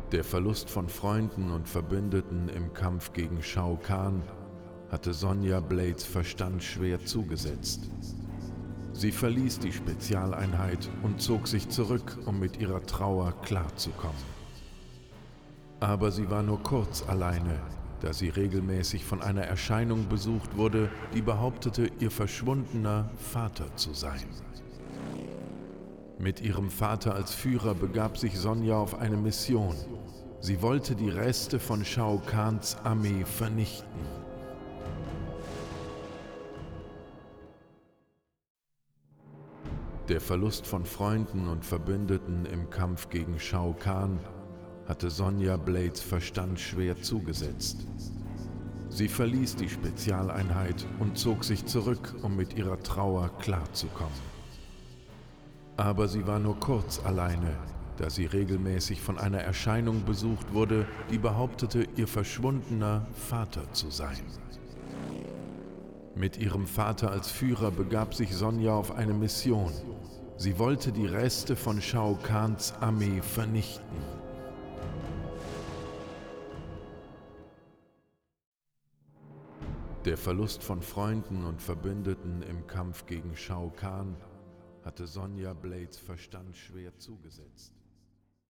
Der Verlust von Freunden und Verbündeten im Kampf gegen Shao Kahn hatte Sonya Blades Verstand schwer zugesetzt. Sie verließ die Spezialeinheit und zog sich zurück, um mit ihrer Trauer klarzukommen. Aber sie war nur kurz alleine, da sie regelmäßig von einer Erscheinung besucht wurde, die behauptete, ihr verschwundener Vater zu sein. Mit ihrem Vater als Führer begab sich Sonya auf eine Mission. Sie wollte die Reste von Shao Kahns Armee vernichten. Der Verlust von Freunden und Verbündeten im Kampf gegen Shao Kahn hatte Sonya Blades Verstand schwer zugesetzt. Sie verließ die Spezialeinheit und zog sich zurück, um mit ihrer Trauer klarzukommen. Aber sie war nur kurz alleine, da sie regelmäßig von einer Erscheinung besucht wurde, die behauptete, ihr verschwundener Vater zu sein. Mit ihrem Vater als Führer begab sich Sonya auf eine Mission. Sie wollte die Reste von Shao Kahns Armee vernichten. Der Verlust von Freunden und Verbündeten im Kampf gegen Shao Kahn hatte Sonya Blades Verstand schwer zugesetzt.